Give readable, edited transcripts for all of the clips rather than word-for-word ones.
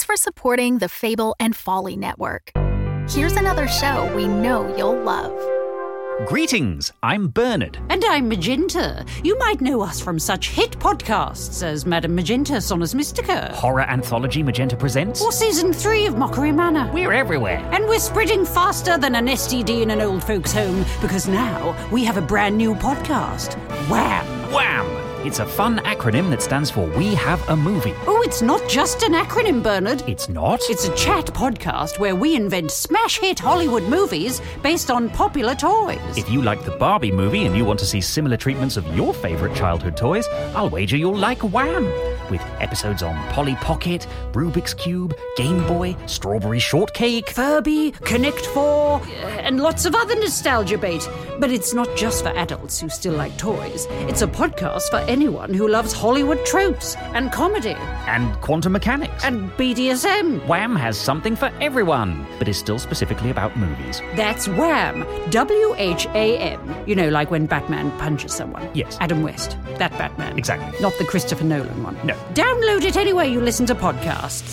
for supporting the Fable and Folly Network. Here's another show we know you'll love. Greetings, I'm Bernard. And I'm Magenta. You might know us from such hit podcasts as Madame Magenta, Sonus Mystica. Horror anthology Magenta Presents. Or Season 3 of Mockery Manor. We're everywhere. And we're spreading faster than an STD in an old folks' home, because now we have a brand new podcast. Wham! Wham! It's a fun acronym that stands for We Have a Movie. Oh, it's not just an acronym, Bernard. It's not? It's a chat podcast where we invent smash hit Hollywood movies based on popular toys. If you like the Barbie movie and you want to see similar treatments of your favourite childhood toys, I'll wager you'll like Wham! With episodes on Polly Pocket, Rubik's Cube, Game Boy, Strawberry Shortcake, Furby, Connect 4, and lots of other nostalgia bait. But it's not just for adults who still like toys. It's a podcast for anyone who loves Hollywood tropes and comedy. And quantum mechanics. And BDSM. Wham! Has something for everyone, but is still specifically about movies. That's Wham! WHAM. You know, like when Batman punches someone. Yes. Adam West. That Batman. Exactly. Not the Christopher Nolan one. No. Download it anywhere you listen to podcasts.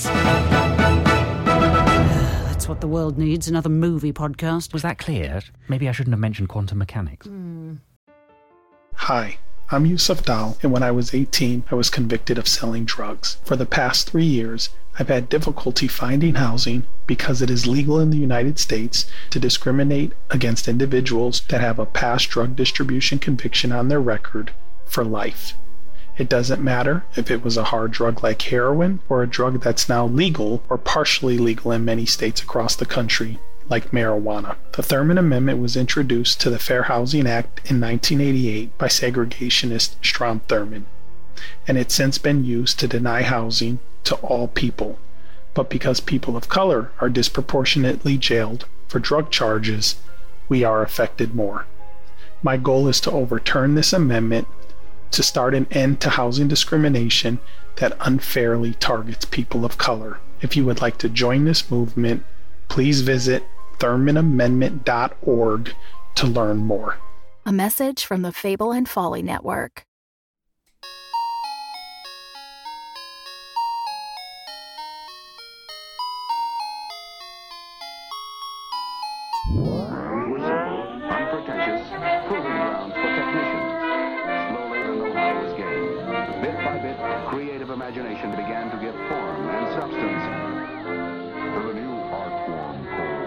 That's what the world needs, another movie podcast. Was that clear? Maybe I shouldn't have mentioned quantum mechanics. Hi, I'm Yusuf Dal, and when I was 18, I was convicted of selling drugs. For the past 3 years, I've had difficulty finding housing because it is legal in the United States to discriminate against individuals that have a past drug distribution conviction on their record for life. It doesn't matter if it was a hard drug like heroin or a drug that's now legal or partially legal in many states across the country, like marijuana. The Thurman Amendment was introduced to the Fair Housing Act in 1988 by segregationist Strom Thurmond, and it's since been used to deny housing to all people. But because people of color are disproportionately jailed for drug charges, we are affected more. My goal is to overturn this amendment to start an end to housing discrimination that unfairly targets people of color. If you would like to join this movement, please visit ThurmanAmendment.org to learn more. A message from the Fable and Folly Network. Unpretentious, proving grounds for technicians. Slowly the know-how was gained. Bit by bit, creative imagination began to give form and substance to the new art form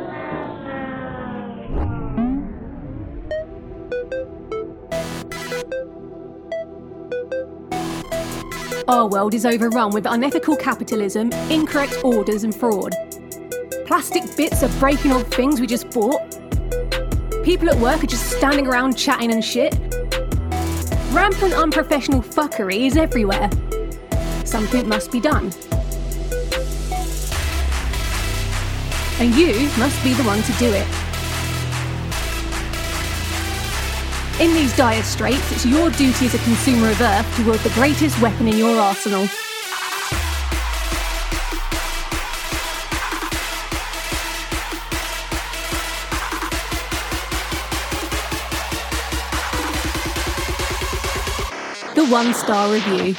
called film. Our world is overrun with unethical capitalism, incorrect orders and fraud. Plastic bits are breaking off things we just bought. People at work are just standing around chatting and shit. Rampant unprofessional fuckery is everywhere. Something must be done. And you must be the one to do it. In these dire straits, it's your duty as a consumer of Earth to wield the greatest weapon in your arsenal. The 1-star review.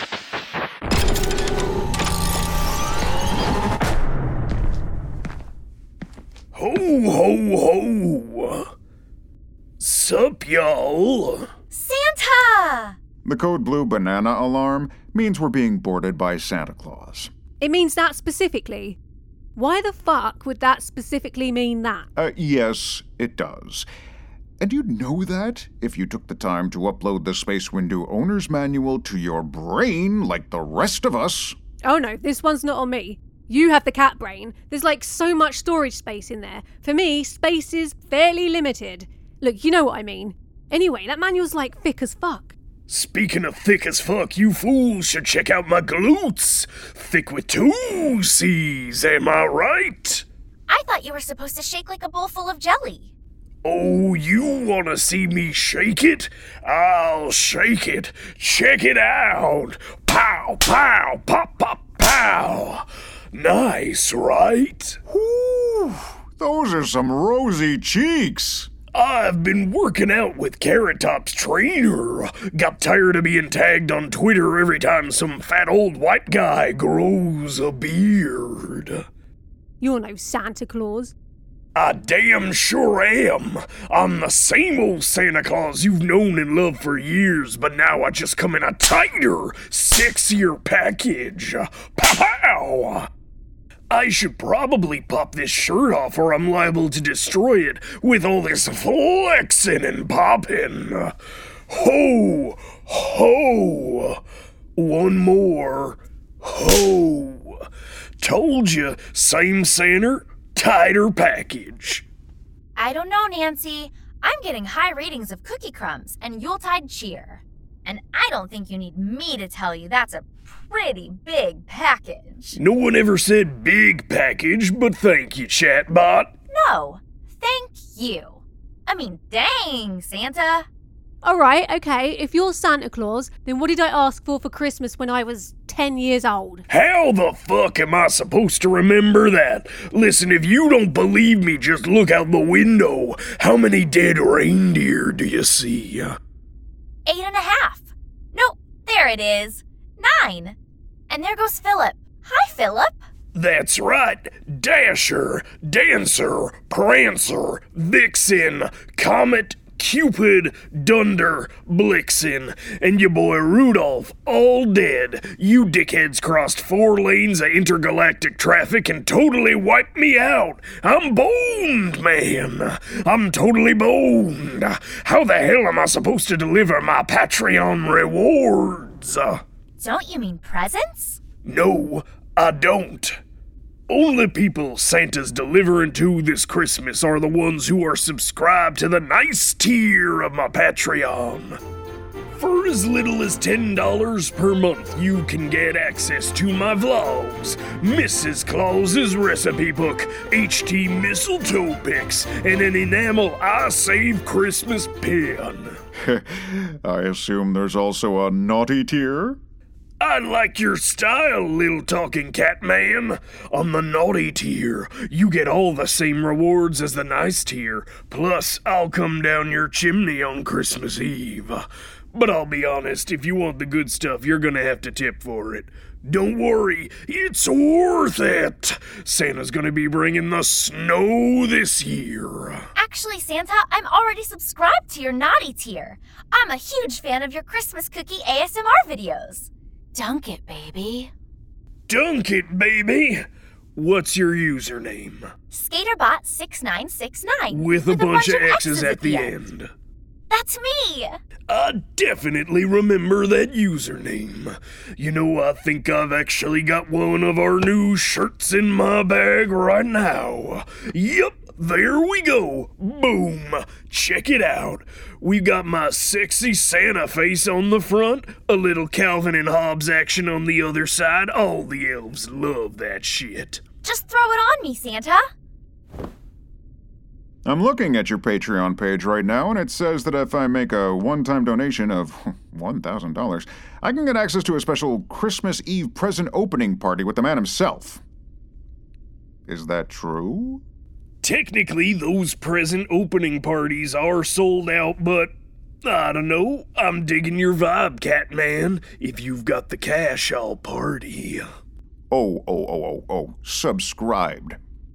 Ho, ho, ho! Sup, y'all? Santa! The code blue banana alarm means we're being boarded by Santa Claus. It means that specifically. Why the fuck would that specifically mean that? Yes, it does. And you'd know that if you took the time to upload the Space Window Owner's Manual to your brain like the rest of us. Oh no, this one's not on me. You have the cat brain. There's like so much storage space in there. For me, space is fairly limited. Look, you know what I mean. Anyway, that manual's like thick as fuck. Speaking of thick as fuck, you fools should check out my glutes. Thick with 2 C's, am I right? I thought you were supposed to shake like a bowl full of jelly. Oh, you wanna see me shake it? I'll shake it. Check it out. Pow, pow, pop, pop, pow. Nice, right? Whew, those are some rosy cheeks. I've been working out with Carrot Top's trainer. Got tired of being tagged on Twitter every time some fat old white guy grows a beard. You're no Santa Claus. I damn sure am. I'm the same old Santa Claus you've known and loved for years, but now I just come in a tighter, sexier package. Pow! I should probably pop this shirt off or I'm liable to destroy it with all this flexing and popping. Ho! Ho! One more. Ho! Told you, same Santa, tighter package. I don't know, Nancy. I'm getting high ratings of cookie crumbs and Yuletide cheer. And I don't think you need me to tell you that's a pretty big package. No one ever said big package, but thank you, chatbot. No, thank you. I mean, dang, Santa. Alright, okay, if you're Santa Claus, then what did I ask for Christmas when I was 10 years old? How the fuck am I supposed to remember that? Listen, if you don't believe me, just look out the window. How many dead reindeer do you see? 8.5. No, there it is. 9. And there goes Philip. Hi, Philip. That's right. Dasher, Dancer, Prancer, Vixen, Comet, Cupid, Dunder, Blixen, and your boy Rudolph, all dead. You dickheads crossed 4 lanes of intergalactic traffic and totally wiped me out. I'm boned, man. I'm totally boned. How the hell am I supposed to deliver my Patreon rewards? Don't you mean presents? No, I don't. Only people Santa's delivering to this Christmas are the ones who are subscribed to the nice tier of my Patreon. For as little as $10 per month, you can get access to my vlogs, Mrs. Claus's recipe book, HT mistletoe pics, and an enamel I Save Christmas pin. I assume there's also a naughty tier? I like your style, little talking cat man. On the naughty tier, you get all the same rewards as the nice tier, plus I'll come down your chimney on Christmas Eve. But I'll be honest, if you want the good stuff, you're gonna have to tip for it. Don't worry, it's worth it. Santa's gonna be bringing the snow this year. Actually, Santa, I'm already subscribed to your naughty tier. I'm a huge fan of your Christmas cookie ASMR videos. Dunk it, baby. Dunk it, baby? What's your username? Skaterbot6969. With a bunch of X's at the end. That's me! I definitely remember that username. You know, I think I've actually got one of our new shirts in my bag right now. Yep, there we go. Boom. Check it out. We've got my sexy Santa face on the front, a little Calvin and Hobbes action on the other side. All the elves love that shit. Just throw it on me, Santa. I'm looking at your Patreon page right now, and it says that if I make a one-time donation of $1,000, I can get access to a special Christmas Eve present opening party with the man himself. Is that true? Technically, those present opening parties are sold out, but I don't know. I'm digging your vibe, Catman. If you've got the cash, I'll party. Oh, subscribed.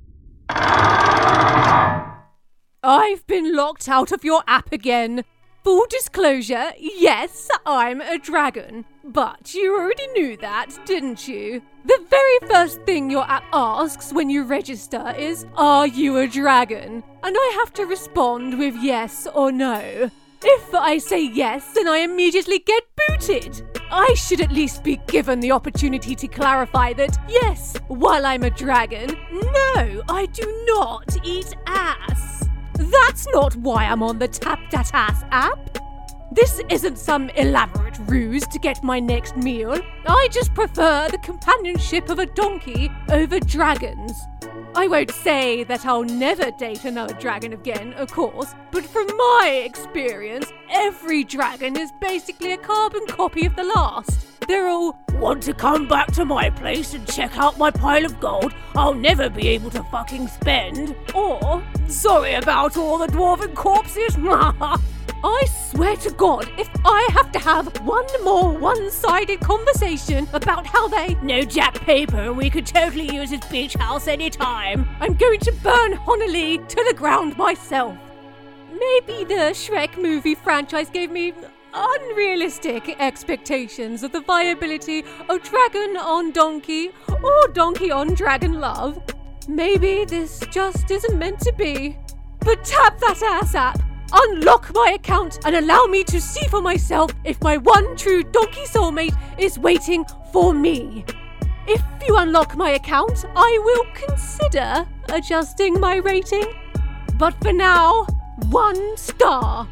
I've been locked out of your app again. Full disclosure, yes, I'm a dragon. But you already knew that, didn't you? The very first thing your app asks when you register is, are you a dragon? And I have to respond with yes or no. If I say yes, then I immediately get booted. I should at least be given the opportunity to clarify that, yes, while I'm a dragon, no, I do not eat ass. That's not why I'm on the Tap That Ass app. This isn't some elaborate ruse to get my next meal. I just prefer the companionship of a donkey over dragons. I won't say that I'll never date another dragon again, of course, but from my experience, every dragon is basically a carbon copy of the last. They're all, want to come back to my place and check out my pile of gold I'll never be able to fucking spend. Or, sorry about all the dwarven corpses. I swear to God, if I have to have one more one-sided conversation about how they know Jack Paper we could totally use his beach house anytime, I'm going to burn Honolulu to the ground myself. Maybe the Shrek movie franchise gave me unrealistic expectations of the viability of dragon on donkey or donkey on dragon love. Maybe this just isn't meant to be. But tap that ass app, unlock my account and allow me to see for myself if my one true donkey soulmate is waiting for me. If you unlock my account, I will consider adjusting my rating. But for now, 1 star.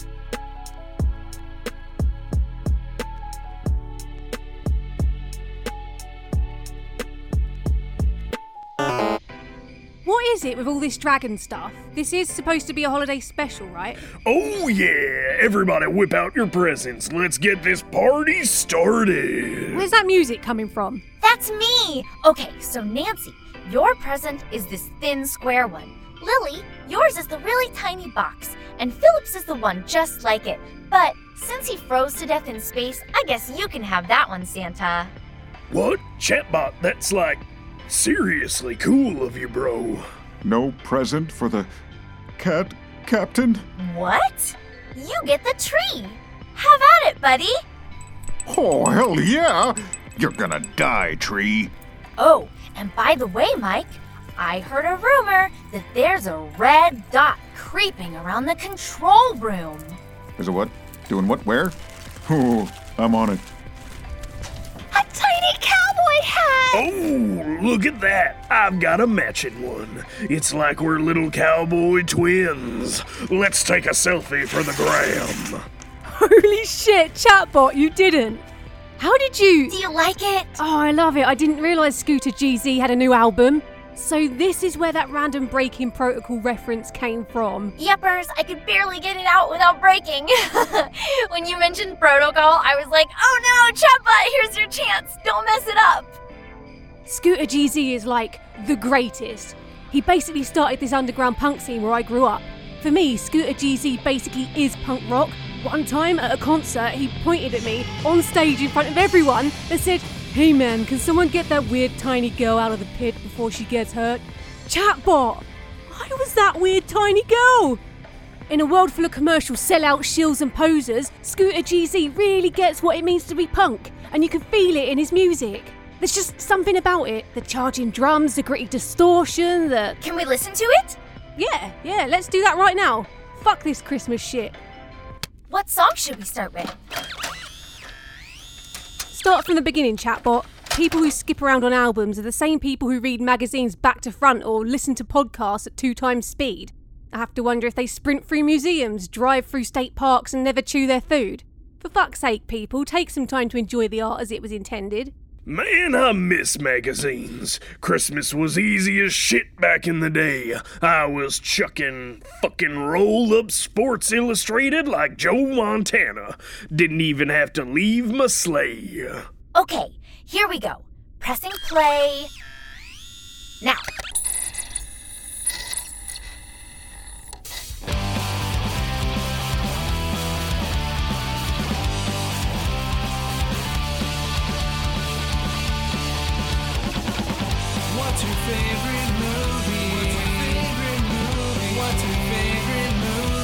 What is it with all this dragon stuff? This is supposed to be a holiday special, right? Oh yeah! Everybody whip out your presents. Let's get this party started. Where's that music coming from? That's me! Okay, so Nancy, your present is this thin square one. Lily, yours is the really tiny box. And Philip's is the one just like it. But since he froze to death in space, I guess you can have that one, Santa. What? Chatbot, that's like seriously cool of you, bro. No present for the cat captain? What? You get the tree. Have at it, buddy. Oh, hell yeah! You're gonna die, tree. Oh, and by the way, Mike, I heard a rumor that there's a red dot creeping around the control room. Is it what? Doing what? Where? Oh, I'm on it. A tiny cowboy hat! Oh, look at that. I've got a matching one. It's like we're little cowboy twins. Let's take a selfie for the gram. Holy shit, chatbot, you didn't. How did you... Do you like it? Oh, I love it. I didn't realise Scooter GZ had a new album. So this is where that random breaking protocol reference came from. Yuppers, I could barely get it out without breaking. When you mentioned protocol, I was like, oh no, chatbot, here's your chance. Don't mess it up. Scooter GZ is like the greatest. He basically started this underground punk scene where I grew up. For me, Scooter GZ basically is punk rock. One time at a concert, he pointed at me on stage in front of everyone and said, "Hey man, can someone get that weird tiny girl out of the pit before she gets hurt?" Chatbot! I was that weird tiny girl! In a world full of commercial sellout shills and posers, Scooter GZ really gets what it means to be punk, and you can feel it in his music. There's just something about it. The charging drums, the gritty distortion, the... Can we listen to it? Yeah, let's do that right now. Fuck this Christmas shit. What song should we start with? Start from the beginning, chatbot. People who skip around on albums are the same people who read magazines back to front or listen to podcasts at 2 times speed. I have to wonder if they sprint through museums, drive through state parks and never chew their food. For fuck's sake, people, take some time to enjoy the art as it was intended. Man, I miss magazines. Christmas was easy as shit back in the day. I was chucking fucking roll-up Sports Illustrated like Joe Montana. Didn't even have to leave my sleigh. Okay, here we go. Pressing play. Now. What's your favorite movie? What's your favorite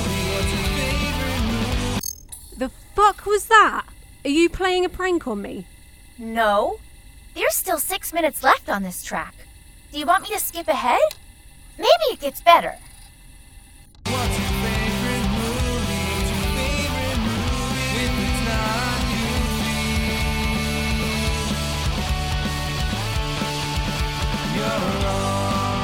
movie? The fuck was that? Are you playing a prank on me? No. There's still 6 minutes left on this track. Do you want me to skip ahead? Maybe it gets better. What's your favorite movie? If it's not Goofy, you're wrong.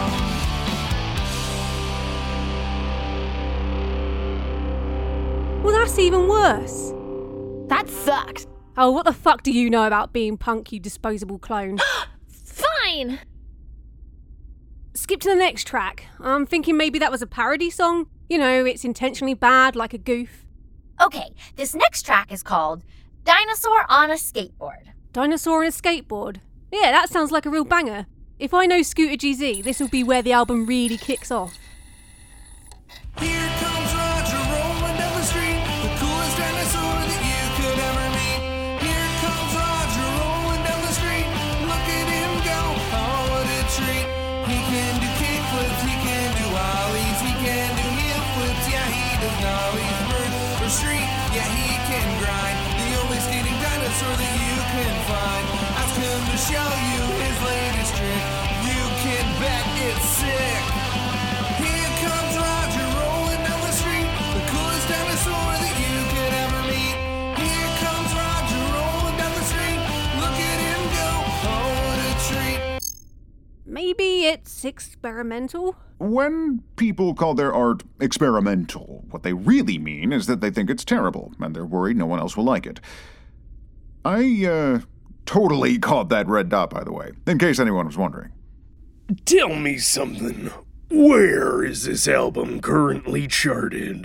Well, that's even worse. That sucked. Oh, what the fuck do you know about being punk, you disposable clone? Fine! Skip to the next track. I'm thinking maybe that was a parody song. You know, it's intentionally bad, like a goof. Okay, this next track is called Dinosaur on a Skateboard. Dinosaur and a skateboard. Yeah, that sounds like a real banger. If I know Scooter GZ, this will be where the album really kicks off. Here comes Roger rolling down the street, the coolest dinosaur that you could ever meet. Here comes Roger rolling down the street, look at him go, oh what a treat. He can do kickflips, he can do ollies, he can do heel flips, yeah he does nollies. Bird or street, yeah he can grind, the only skating dinosaur that you can find. Ask him to show you his latest trick, you can bet it's sick. Here comes Roger rolling down the street, the coolest dinosaur that you could ever meet. Here comes Roger rolling down the street, look at him go, oh what a treat. Maybe it's experimental? When people call their art experimental, what they really mean is that they think it's terrible, and they're worried no one else will like it. I, totally caught that red dot, by the way, in case anyone was wondering. Tell me something. Where is this album currently charted?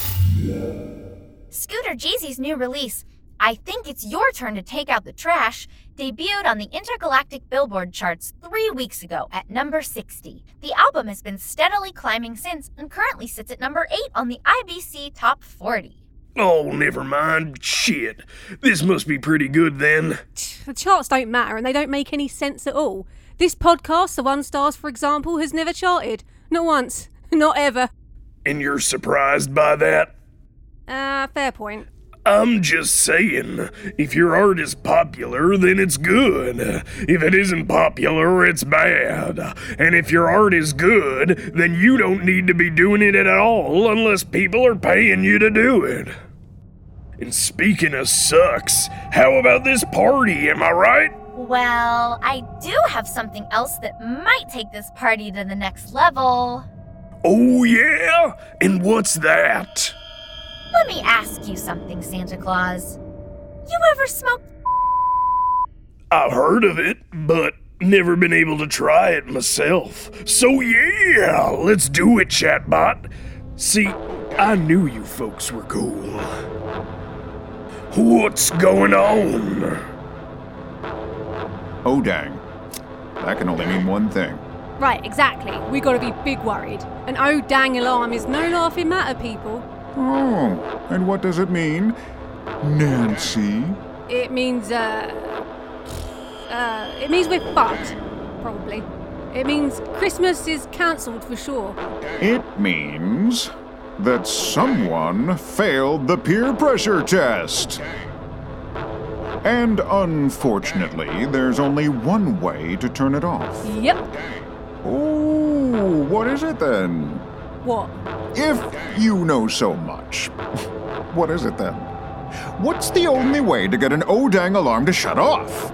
Scooter Jeezy's new release, I Think It's Your Turn to Take Out the Trash, debuted on the Intergalactic Billboard charts 3 weeks ago at number 60. The album has been steadily climbing since and currently sits at number 8 on the IBC Top 40. Oh, never mind. Shit. This must be pretty good then. The charts don't matter and they don't make any sense at all. This podcast, The One Stars, for example, has never charted. Not once. Not ever. And you're surprised by that? Fair point. I'm just saying, if your art is popular, then it's good. If it isn't popular, it's bad. And if your art is good, then you don't need to be doing it at all unless people are paying you to do it. And speaking of sucks, how about this party, am I right? Well, I do have something else that might take this party to the next level. Oh yeah? And what's that? Let me ask you something, Santa Claus. You ever smoked? I've heard of it, but never been able to try it myself. So yeah, let's do it, chatbot. See, I knew you folks were cool. What's going on? Oh dang. That can only mean one thing. Right, exactly. We gotta be big worried. An oh dang alarm is no laughing matter, people. Oh, and what does it mean, Nancy? It means, it means we're fucked, probably. It means Christmas is cancelled for sure. It means that someone failed the peer pressure test. And unfortunately, there's only one way to turn it off. Yep. Oh, what is it then? What? If you know so much, what is it then? What's the only way to get an oh-dang alarm to shut off?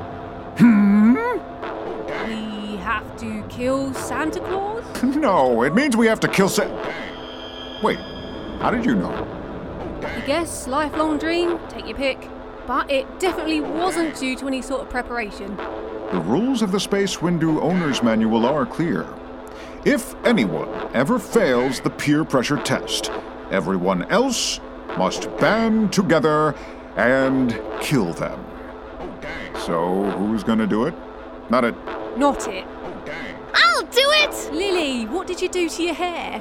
We have to kill Santa Claus? No, it means we have to kill Wait, how did you know? I guess lifelong dream, take your pick. But it definitely wasn't due to any sort of preparation. The rules of the Space Windu Owner's Manual are clear. If anyone ever fails the peer pressure test, everyone else must band together and kill them. So, who's gonna do it? Not it. Not it. I'll do it! Lily, what did you do to your hair?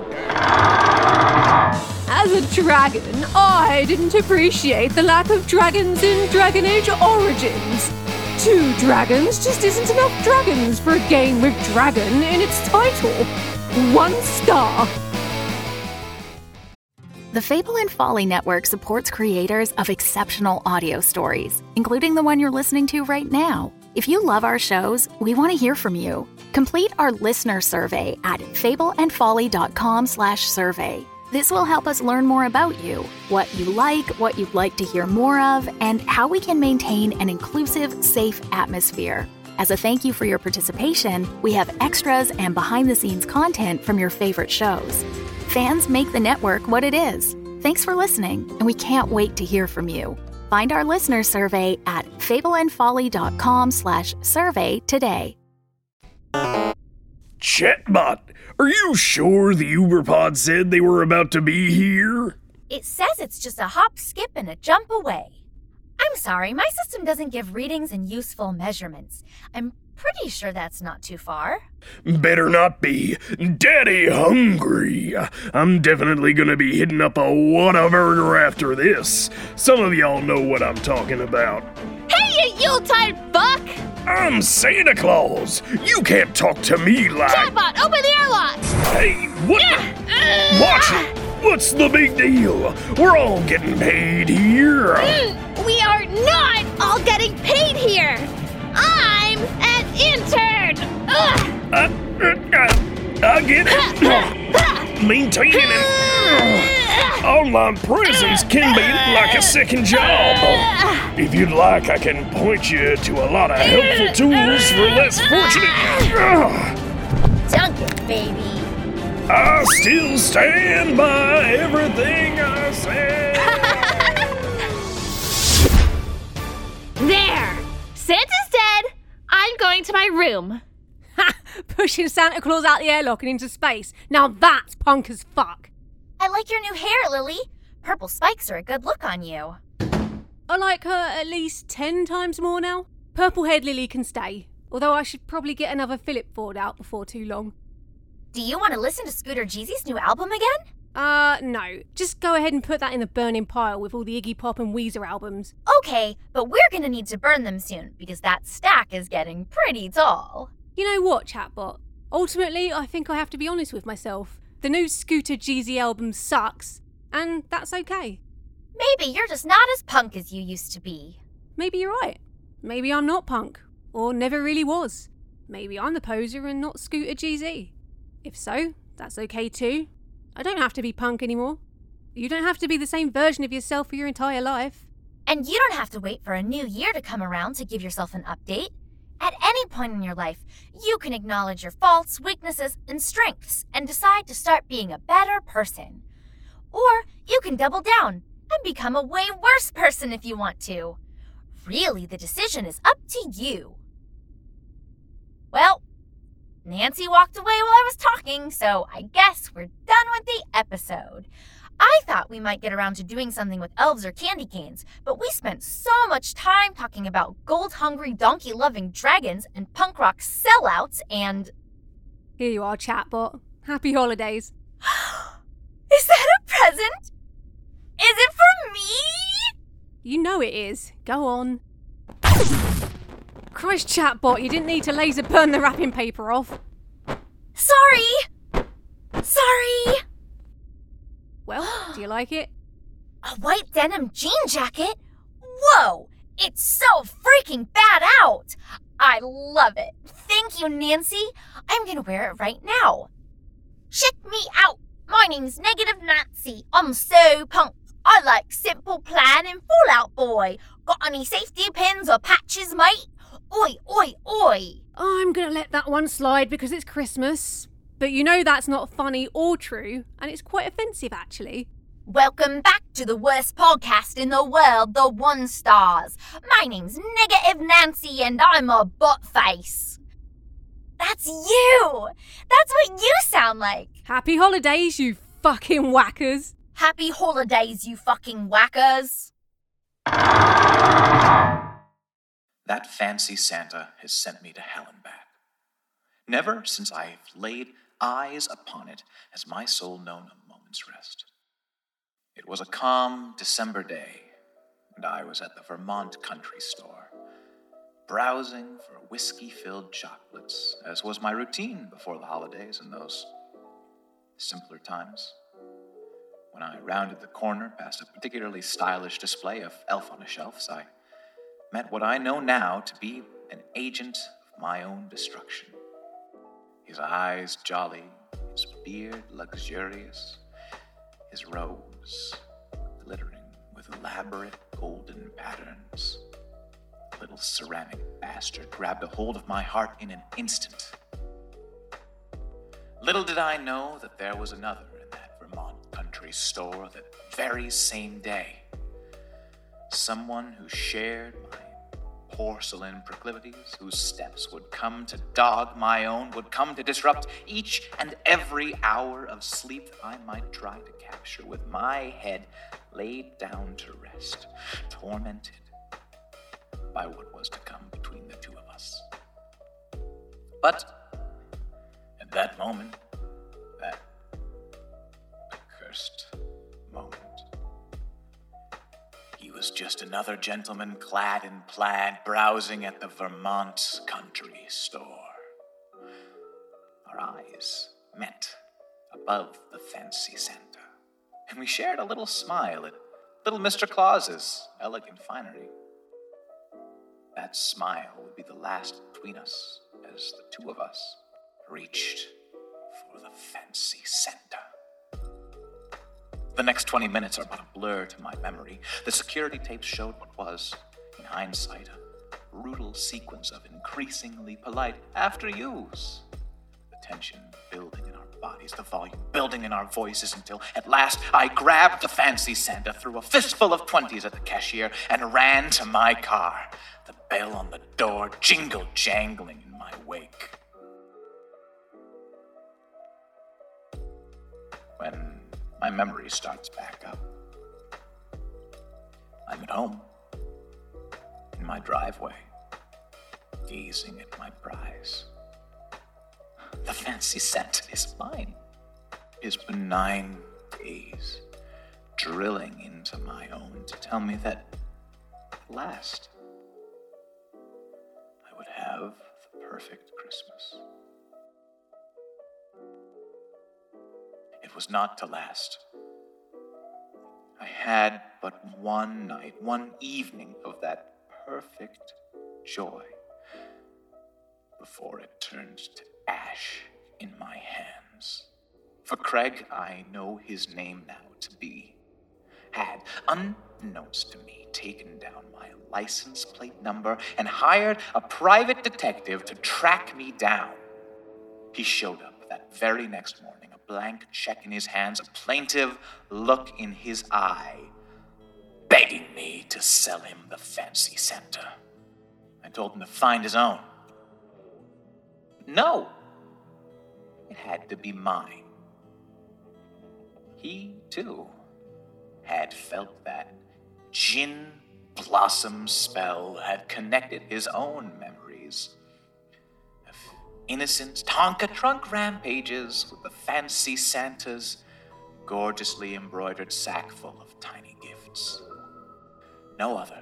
As a dragon, I didn't appreciate the lack of dragons in Dragon Age Origins. 2 dragons just isn't enough dragons for a game with dragon in its title. 1 star. The Fable and Folly Network supports creators of exceptional audio stories, including the one you're listening to right now. If you love our shows, we want to hear from you. Complete our listener survey at fableandfolly.com/survey. This will help us learn more about you, what you like, what you'd like to hear more of, and how we can maintain an inclusive, safe atmosphere. As a thank you for your participation, we have extras and behind-the-scenes content from your favorite shows. Fans make the network what it is. Thanks for listening, and we can't wait to hear from you. Find our listener survey at fableandfolly.com/survey today. Chatbot, are you sure the Uberpod said they were about to be here? It says it's just a hop, skip, and a jump away. I I'm sorry, my system doesn't give readings and useful measurements. I'm pretty sure that's not too far. Better not be. Daddy hungry. I'm definitely gonna be hitting up a Whataburger after this. Some of y'all know what I'm talking about. Hey, you Yuletide fuck! I'm Santa Claus. You can't talk to me like... Chatbot, open the airlock! Hey, what the... Watch it! What's the big deal? We're all getting paid here. We are not all getting paid here! I'm an intern! I get it. Maintaining an online presence can be like a second job. If you'd like, I can point you to a lot of helpful tools for less fortunate. Dunk it, baby. I still stand by everything I said. There! Santa's dead! I'm going to my room. Ha! Pushing Santa Claus out the airlock and into space. Now that's punk as fuck. I like your new hair, Lily. Purple spikes are a good look on you. I like her at least 10 times more now. Purple-haired Lily can stay, although I should probably get another Philip Ford out before too long. Do you want to listen to Scooter Jeezy's new album again? No. Just go ahead and put that in the burning pile with all the Iggy Pop and Weezer albums. Okay, but we're gonna need to burn them soon, because that stack is getting pretty tall. You know what, chatbot? Ultimately, I think I have to be honest with myself. The new Scooter Jeezy album sucks, and that's okay. Maybe you're just not as punk as you used to be. Maybe you're right. Maybe I'm not punk, or never really was. Maybe I'm the poser and not Scooter Jeezy. If so, that's okay too. I don't have to be punk anymore. You don't have to be the same version of yourself for your entire life. And you don't have to wait for a new year to come around to give yourself an update. At any point in your life, you can acknowledge your faults, weaknesses, and strengths and decide to start being a better person. Or you can double down and become a way worse person if you want to. Really, the decision is up to you. Well, Nancy walked away while I was talking, so I guess we're done with the episode. I thought we might get around to doing something with elves or candy canes, but we spent so much time talking about gold-hungry, donkey-loving dragons and punk rock sellouts and... Here you are, chatbot. Happy holidays. Is that a present? Is it for me? You know it is. Go on. Christ, chatbot, you didn't need to laser burn the wrapping paper off. Sorry! Well, do you like it? A white denim jean jacket? Whoa! It's so freaking bad out! I love it. Thank you, Nancy. I'm gonna wear it right now. Check me out. My name's Negative Nancy. I'm so punk. I like Simple Plan and Fallout Boy. Got any safety pins or patches, mate? Oi, oi, oi! I'm gonna let that one slide because it's Christmas. But you know that's not funny or true, and it's quite offensive, actually. Welcome back to the worst podcast in the world, the One Stars. My name's Negative Nancy, and I'm a butt face. That's you! That's what you sound like! Happy holidays, you fucking whackers! Happy holidays, you fucking whackers! That fancy Santa has sent me to hell and back. Never since I've laid eyes upon it has my soul known a moment's rest. It was a calm December day, and I was at the Vermont country store, browsing for whiskey-filled chocolates, as was my routine before the holidays in those simpler times. When I rounded the corner past a particularly stylish display of Elf on a Shelf, I met what I know now to be an agent of my own destruction. His eyes jolly, his beard luxurious, his robes glittering with elaborate golden patterns. The little ceramic bastard grabbed a hold of my heart in an instant. Little did I know that there was another in that Vermont country store that very same day. Someone who shared my porcelain proclivities, whose steps would come to dog my own, would come to disrupt each and every hour of sleep I might try to capture with my head laid down to rest, tormented by what was to come between the two of us. But at that moment, that accursed moment, he was just another gentleman clad in plaid browsing at the Vermont country store. Our eyes met above the fancy Santa, and we shared a little smile at little Mr. Claus's elegant finery. That smile would be the last between us as the two of us reached for the fancy Santa. The next 20 minutes are but a blur to my memory. The security tapes showed what was, in hindsight, a brutal sequence of increasingly polite after yous. The tension building in our bodies, the volume building in our voices until, at last, I grabbed the fancy Santa, threw a fistful of 20s at the cashier, and ran to my car. The bell on the door jingle-jangling in my wake. When my memory starts back up, I'm at home, in my driveway, gazing at my prize. The fancy Santa is mine. His benign gaze drilling into my own to tell me that, at last, I would have the perfect Christmas. It was not to last. I had but one night, one evening of that perfect joy before it turned to ash in my hands. For Craig, I know his name now to be, had, unbeknownst to me, taken down my license plate number and hired a private detective to track me down. He showed up that very next morning, a blank check in his hands, a plaintive look in his eye, begging me to sell him the fancy Santa. I told him to find his own. No, it had to be mine. He, too, had felt that gin blossom spell, had connected his own memories of innocent Tonka trunk rampages with the fancy Santa's gorgeously embroidered sack full of tiny gifts. No other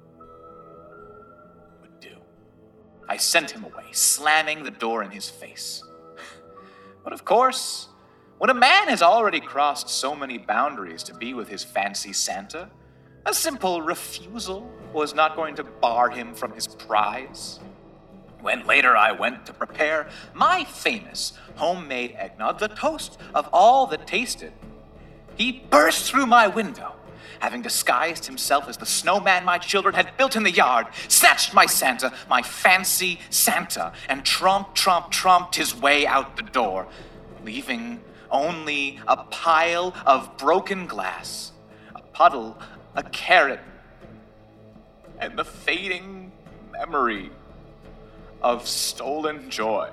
would do. I sent him away, slamming the door in his face. But of course, when a man has already crossed so many boundaries to be with his fancy Santa, a simple refusal was not going to bar him from his prize. When later I went to prepare my famous homemade eggnog, the toast of all that tasted, he burst through my window, having disguised himself as the snowman my children had built in the yard, snatched my Santa, my fancy Santa, and tromped his way out the door, leaving only a pile of broken glass, a puddle, a carrot, and the fading memory of stolen joy.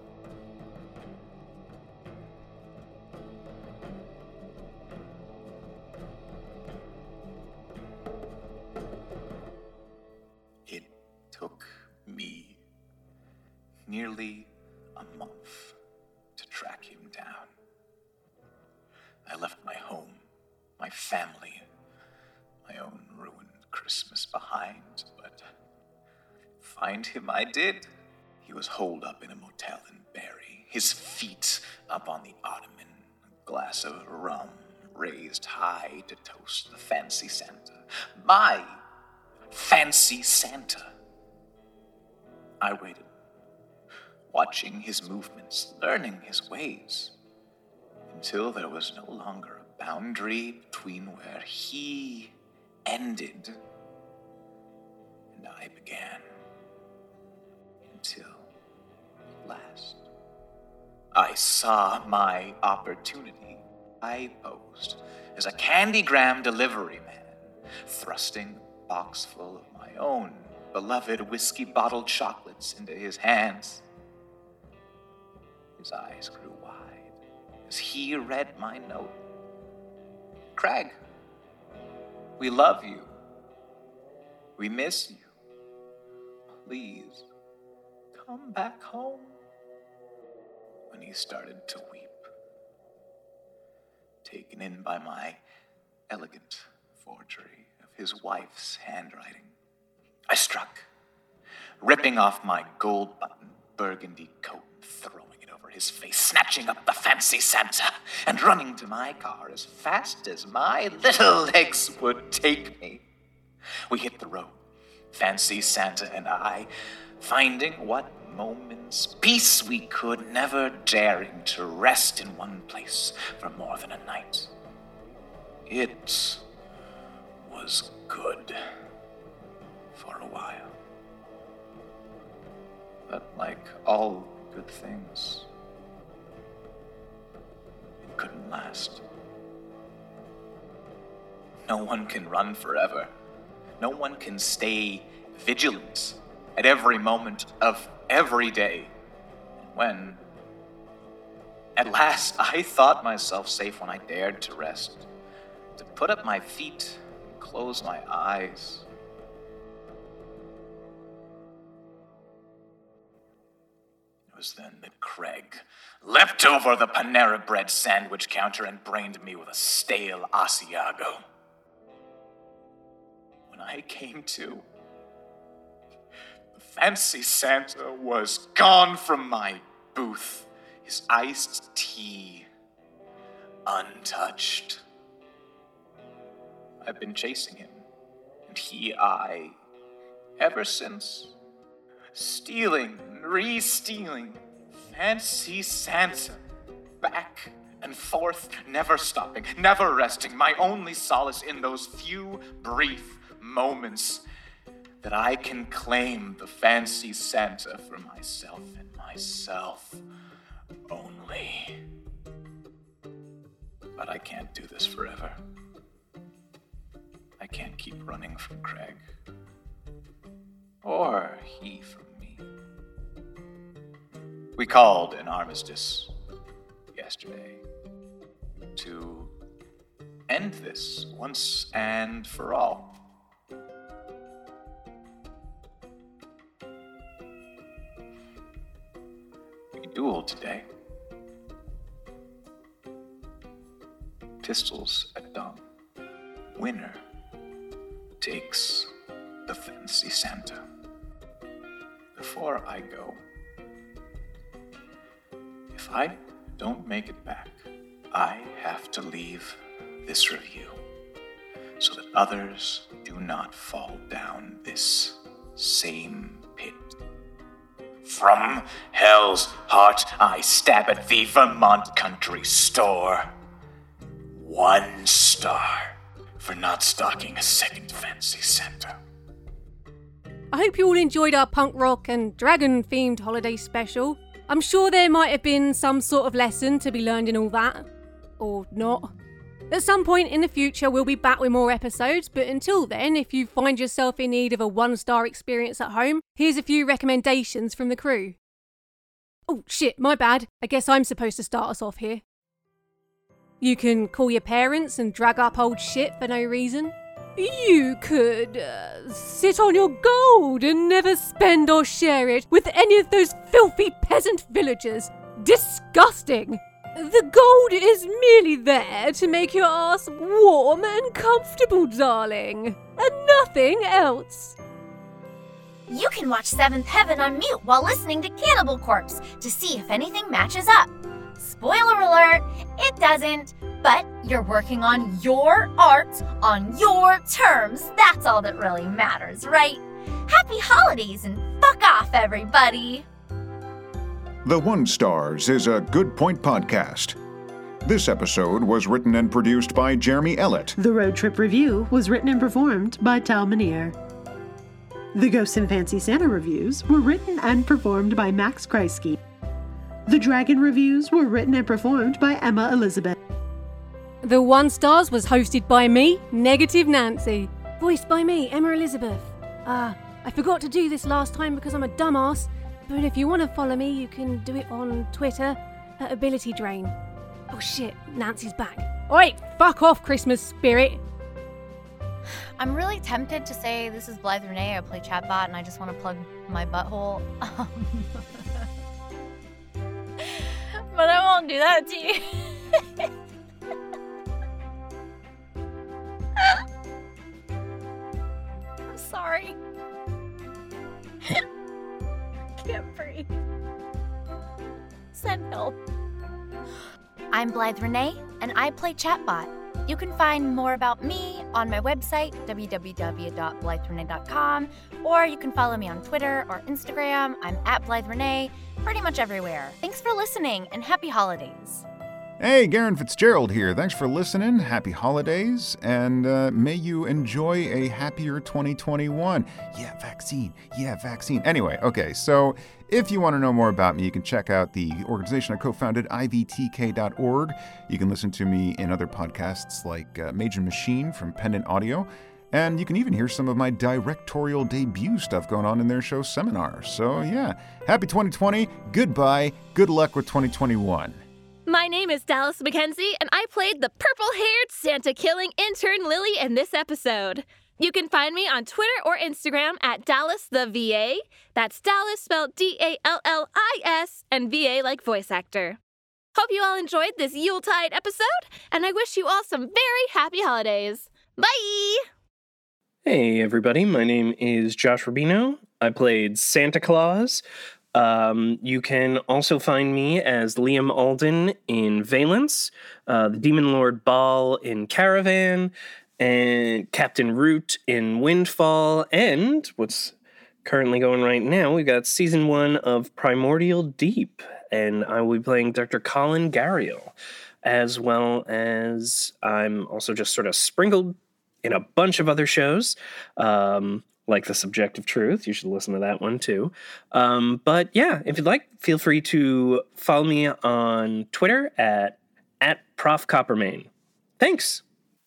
It took me nearly a month to track him down. I left my home, my family, my own ruined Christmas behind, but find him I did. He was holed up in a motel in Barrie, his feet up on the ottoman, a glass of rum raised high to toast the fancy Santa. My fancy Santa. I waited, watching his movements, learning his ways, until there was no longer a boundary between where he ended and I began. Until, at last, I saw my opportunity. I posed as a Candygram delivery man, thrusting a box full of my own beloved whiskey-bottled chocolates into his hands. His eyes grew wide as he read my note. Craig, we love you. We miss you. please, come back home. When he started to weep, taken in by my elegant forgery of his wife's handwriting, I struck, ripping off my gold-buttoned burgundy coat and throwing it over his face, snatching up the fancy Santa and running to my car as fast as my little legs would take me. We hit the road, Fancy Santa and I, finding what moment's peace we could, never daring to rest in one place for more than a night. It was good for a while. But like all good things, it couldn't last. No one can run forever. No one can stay vigilant at every moment of every day. When, at last, I thought myself safe when I dared to rest, to put up my feet and close my eyes. It was then that Craig leapt over the Panera Bread sandwich counter and brained me with a stale Asiago. When I came to, the fancy Santa was gone from my booth, his iced tea untouched. I've been chasing him, and I, ever since, stealing and re-stealing fancy Santa, back and forth, never stopping, never resting, my only solace in those few brief moments that I can claim the fancy Santa for myself and myself only. But I can't do this forever. I can't keep running from Craig. Or he from me. We called an armistice yesterday to end this once and for all. We duel today. Pistols at dawn. Winner takes the fancy Santa. Before I go, if I don't make it back, I have to leave this review so that others do not fall down this same pit. From hell's heart, I stab at the Vermont Country Store. 1 star for not stocking a second fancy Santa. I hope you all enjoyed our punk rock and dragon-themed holiday special. I'm sure there might have been some sort of lesson to be learned in all that. Or not. At some point in the future, we'll be back with more episodes, but until then, if you find yourself in need of a 1-star experience at home, here's a few recommendations from the crew. Oh shit, my bad. I guess I'm supposed to start us off here. You can call your parents and drag up old shit for no reason. You could sit on your gold and never spend or share it with any of those filthy peasant villagers. Disgusting! The gold is merely there to make your ass warm and comfortable, darling, and nothing else. You can watch Seventh Heaven on mute while listening to Cannibal Corpse to see if anything matches up. Spoiler alert, it doesn't, but you're working on your art on your terms. That's all that really matters, right? Happy holidays and fuck off, everybody. The 1 Stars is a Good Point podcast. This episode was written and produced by Jeremy Ellett. The Road Trip Review was written and performed by Tal Minear. The Ghost and Fancy Santa reviews were written and performed by Max Kreisky. The Dragon reviews were written and performed by Emma Elizabeth. The 1 Stars was hosted by me, Negative Nancy. Voiced by me, Emma Elizabeth. I forgot to do this last time because I'm a dumbass, but if you want to follow me, you can do it on Twitter at Ability Drain. Oh shit, Nancy's back. Alright, fuck off, Christmas spirit. I'm really tempted to say this is Blythe Renee. I play chatbot, and I just want to plug my butthole. But I won't do that to you. I'm sorry. Can't breathe. Send help. I'm Blythe Renee, and I play chatbot. You can find more about me on my website, www.blytherenee.com, or you can follow me on Twitter or Instagram. I'm at Blythe Renee, pretty much everywhere. Thanks for listening, and happy holidays. Hey, Garen Fitzgerald here. Thanks for listening. Happy holidays, and may you enjoy a happier 2021. Yeah, vaccine. Anyway, okay, so if you want to know more about me, you can check out the organization I co-founded, ivtk.org. You can listen to me in other podcasts like Mage and Machine from Pendant Audio, and you can even hear some of my directorial debut stuff going on in their show Seminar. So yeah, happy 2020, goodbye, good luck with 2021. My name is Dallas McKenzie, and I played the purple-haired Santa-killing intern Lily in this episode. You can find me on Twitter or Instagram at DallasTheVA. That's Dallas spelled D-A-L-L-I-S, and VA like voice actor. Hope you all enjoyed this Yuletide episode, and I wish you all some very happy holidays. Bye! Hey, everybody. My name is Josh Rubino. I played Santa Claus. You can also find me as Liam Alden in Valence, the Demon Lord Baal in Caravan, and Captain Root in Windfall, and what's currently going right now, we've got Season 1 of Primordial Deep, and I will be playing Dr. Colin Gariel, as well as I'm also just sort of sprinkled in a bunch of other shows, like The Subjective Truth. You should listen to that one, too. But yeah, if you'd like, feel free to follow me on Twitter at Prof. Coppermain. Thanks!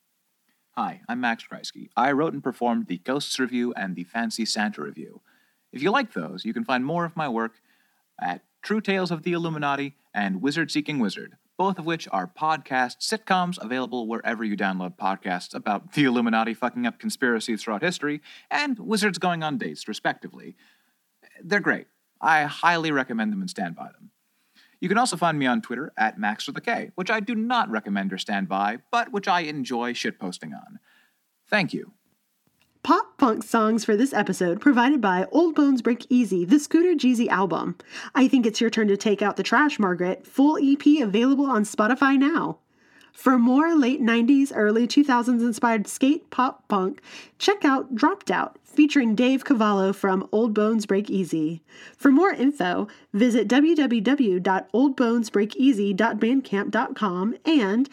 Hi, I'm Max Kreisky. I wrote and performed the Ghosts Review and the Fancy Santa Review. If you like those, you can find more of my work at True Tales of the Illuminati and Wizard Seeking Wizard, both of which are podcast sitcoms available wherever you download podcasts about the Illuminati fucking up conspiracies throughout history and wizards going on dates, respectively. They're great. I highly recommend them and stand by them. You can also find me on Twitter at Max4the which I do not recommend or stand by, but which I enjoy shitposting on. Thank you. Pop punk songs for this episode provided by Old Bones Break Easy, the Scooter Jeezy album. I Think It's Your Turn to Take Out the Trash, Margaret, full EP available on Spotify now. For more late 90s, early 2000s inspired skate pop punk, check out Dropped Out, featuring Dave Cavallo from Old Bones Break Easy. For more info, visit www.oldbonesbreakeasy.bandcamp.com and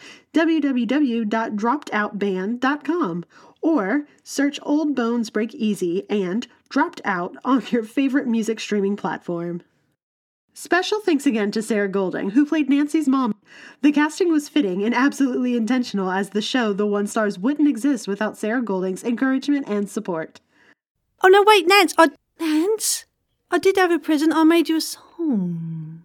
www.droppedoutband.com, or search Old Bones Break Easy and Dropped Out on your favorite music streaming platform. Special thanks again to Sarah Golding, who played Nancy's mom. The casting was fitting and absolutely intentional, as the show The One Stars wouldn't exist without Sarah Golding's encouragement and support. Oh, no, wait, Nance, I did have a present. I made you a song.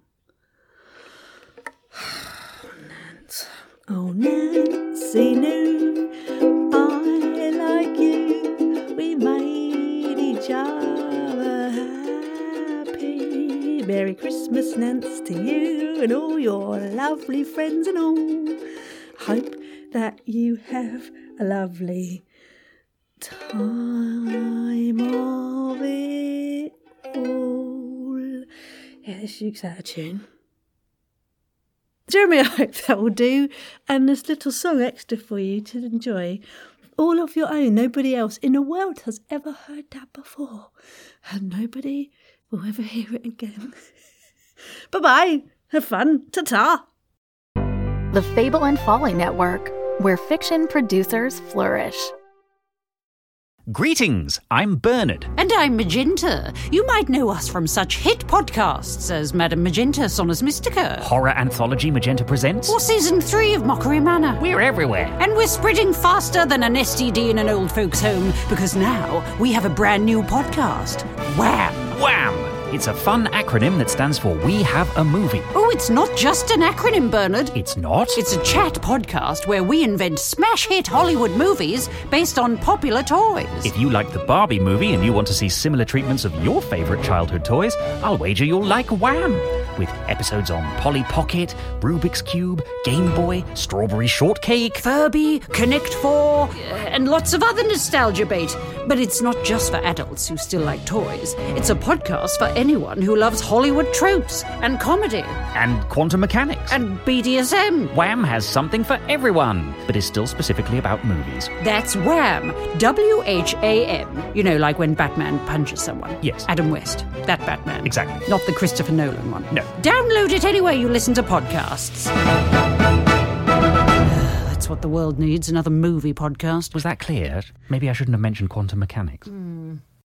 Nance. Oh, Nancy knew I like you. We made each other happy. Merry Christmas, Nance, to you and all your lovely friends and all. Hope that you have a lovely time of it all. Yeah, this Duke's out of tune. Jeremy, I hope that will do. And this little song extra for you to enjoy. All of your own. Nobody else in the world has ever heard that before. And nobody will ever hear it again. Bye-bye. Have fun. Ta-ta. The Fable and Folly Network, where fiction producers flourish. Greetings, I'm Bernard. And I'm Magenta. You might know us from such hit podcasts as Madame Magenta, Sonus Mystica, Horror Anthology Magenta Presents, or Season 3 of Mockery Manor. We're everywhere. And we're spreading faster than an STD in an old folks' home, because now we have a brand new podcast. Wham! Wham! It's a fun acronym that stands for We Have a Movie. Oh, it's not just an acronym, Bernard. It's not? It's a chat podcast where we invent smash hit Hollywood movies based on popular toys. If you like the Barbie movie and you want to see similar treatments of your favourite childhood toys, I'll wager you'll like Wham! With episodes on Polly Pocket, Rubik's Cube, Game Boy, Strawberry Shortcake, Furby, Connect 4, and lots of other nostalgia bait. But it's not just for adults who still like toys. It's a podcast for anyone who loves Hollywood tropes and comedy. and quantum mechanics. And BDSM. Wham has something for everyone, but is still specifically about movies. That's Wham. WHAM. You know, like when Batman punches someone. Yes. Adam West. That Batman. Exactly. Not the Christopher Nolan one. No. Download it anywhere you listen to podcasts. That's what the world needs, another movie podcast. Was that clear? Maybe I shouldn't have mentioned quantum mechanics.